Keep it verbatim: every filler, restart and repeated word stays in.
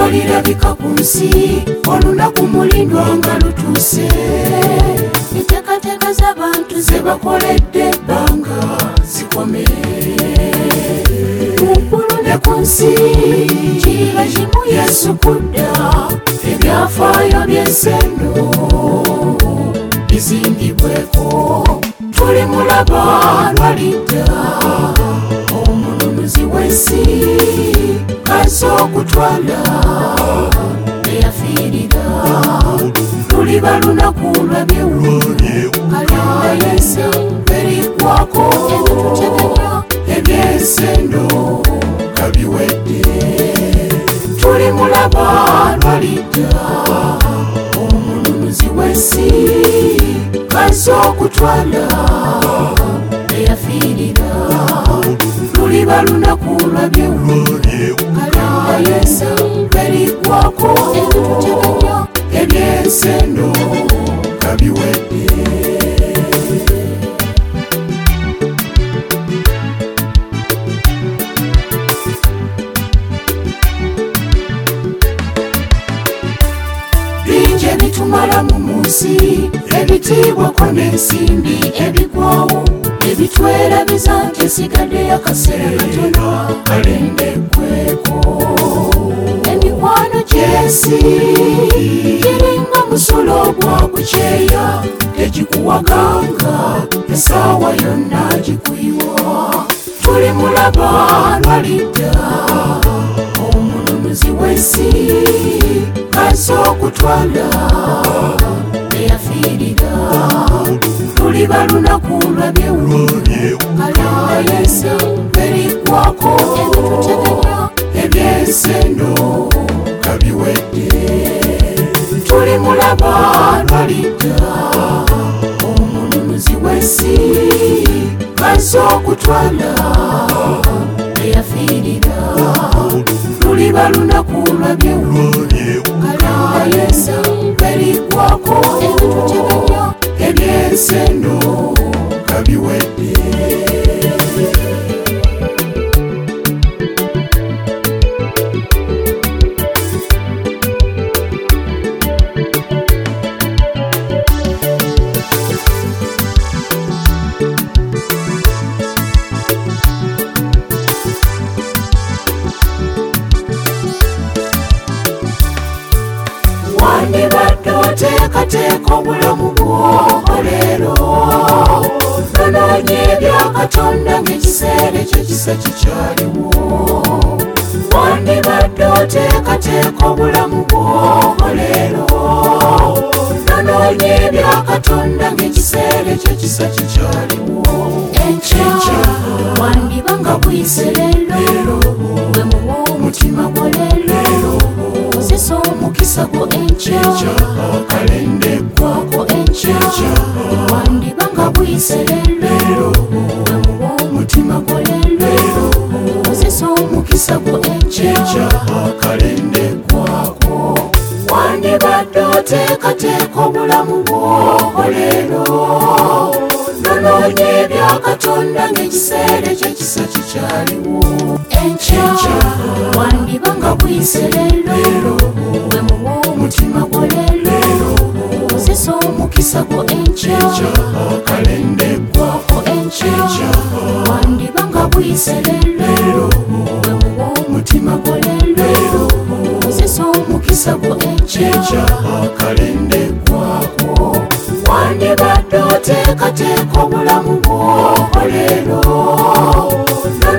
tolirabika ku nsi olunaku mulindwa nga lutuuse enteekateeka z'abantu ze bakoledde ebbanga zikome muggulu ne ku nsi kiba kimu Yesu kudda ebyafaayo by'ensendo bizingibweko tuli mulaba lwalidda omununuzi w'ensi kaza okutwala eyafiirira luliba lunaku lwabyewu kalinda yensi eriggwako ebituteganya eby'ensendo nga biwedde tuli mulaba lwalidda omununuzi w'ensi kaza okutwala eyafiirira luliba lunaku lwabyewu kalinda yensi eriggwako ebituteganya eby'ensendo nga biwedde bingi ebitumalamu mu nsi ebitiibwako n'ensimbi ebigwawo ebitwerabiza nti esigaddeyo akaseera katono kalendekweko emikwano gy'ensi giringa musulo gwa kukyeya tegikuwaganga esaawa yonna gikwiwa tuli mulaba lwalidda omununuzi w'ensi kaza okutwala eyafiirira luliba lunaku lwabyewu kalinda yensi eriggwako ebituteganya eby'ensendo nga biwedde tuli mulaba lwalidda omununuzi w'ensi kaza okutwala eyafiirira luliba lunaku lwabyewu kalinda yensi eriggwako ebituteganya eby'ensendo nga biwedde wandibadde oteekateeka obulamu bwo leero nonoonye ebya Katonda ng'ekiseera ekyo kisa kikyaliwo wandibadde oteekateeka obulamu bwo leero nonoonye ebya Katonda ng'ekiseera ekyo kisa kikyaliwo enkya wandiba nga buyise leero gwe muwa omutima gwo leero kozesa omukisa gwo enkya kalendeggwako enkya wandiba nga buyise leero gwe muwa omutima gwo leero kozesa omukisa gwo enkya kalendeggwako wandibadde oteekateeka obulamu bwo leero nonoonye ebya Katonda ng'ekiseera ekyo kisa kikyaliwo enkya wandiba nga buyise leero gwe muwa omutima gwo leero kozesa omukisa gwo enkya kalendeggwako enkya wandiba nga buyise leero gwe muwa omutima gwo leero kozesa omukisa gwo enkya kalendeggwako wandibadde oteekateeka obulamu bwo leero